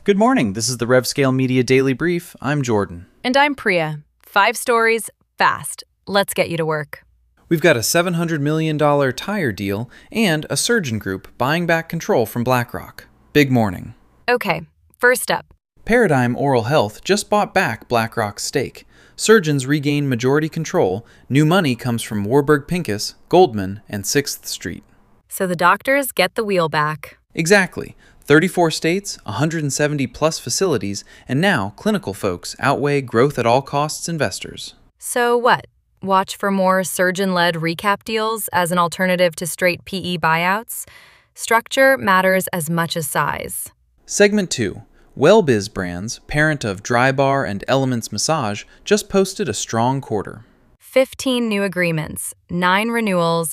Good morning. This is the RevScale Media Daily Brief. I'm Jordan. And I'm Priya. 5 stories, fast. Let's get you to work. We've got a $700 million tire deal and a surgeon group buying back control from BlackRock. Big morning. Okay, first up. Paradigm Oral Health just bought back BlackRock's stake. Surgeons regain majority control. New money comes from Warburg Pincus, Goldman, and 6th Street. So the doctors get the wheel back. Exactly. 34 states, 170-plus facilities, and now clinical folks outweigh growth-at-all-costs investors. So what? Watch for more surgeon-led recap deals as an alternative to straight PE buyouts? Structure matters as much as size. Segment 2. Wellbiz Brands, parent of Drybar and Elements Massage, just posted a strong quarter. 15 new agreements, 9 renewals,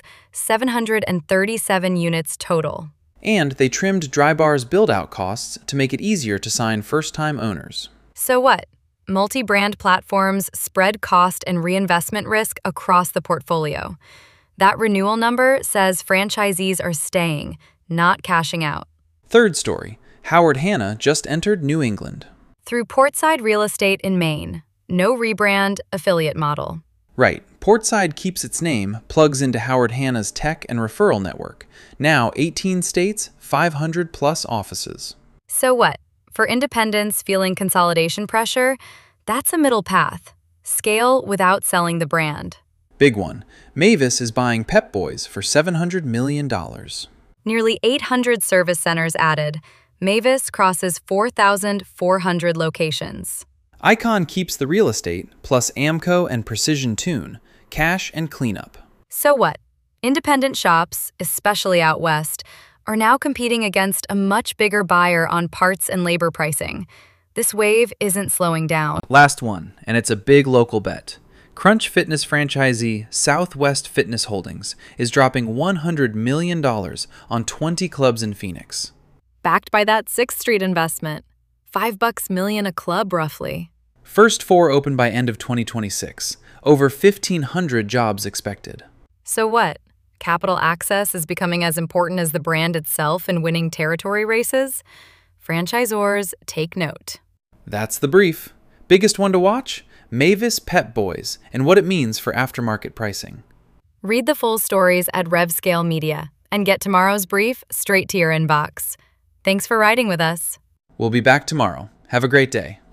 737 units total. And they trimmed Drybar's build-out costs to make it easier to sign first-time owners. So what? Multi-brand platforms spread cost and reinvestment risk across the portfolio. That renewal number says franchisees are staying, not cashing out. Third story. Howard Hanna just entered New England. Through Portside Real Estate in Maine. No rebrand, affiliate model. Right. Portside keeps its name, plugs into Howard Hanna's tech and referral network. Now 18 states, 500-plus offices. So what? For independents feeling consolidation pressure, that's a middle path. Scale without selling the brand. Big one. Mavis is buying Pep Boys for $700 million. Nearly 800 service centers added. Mavis crosses 4,400 locations. Icon keeps the real estate, plus Amco and Precision Tune, cash and cleanup. So what? Independent shops, especially out west, are now competing against a much bigger buyer on parts and labor pricing. This wave isn't slowing down. Last one, and it's a big local bet. Crunch Fitness franchisee Southwest Fitness Holdings is dropping $100 million on 20 clubs in Phoenix. Backed by that 6th Street investment. $5 million a club, roughly. First 4 open by end of 2026. Over 1,500 jobs expected. So what? Capital access is becoming as important as the brand itself in winning territory races? Franchisors, take note. That's the brief. Biggest one to watch? Mavis Pep Boys and what it means for aftermarket pricing. Read the full stories at RevScale Media and get tomorrow's brief straight to your inbox. Thanks for riding with us. We'll be back tomorrow. Have a great day.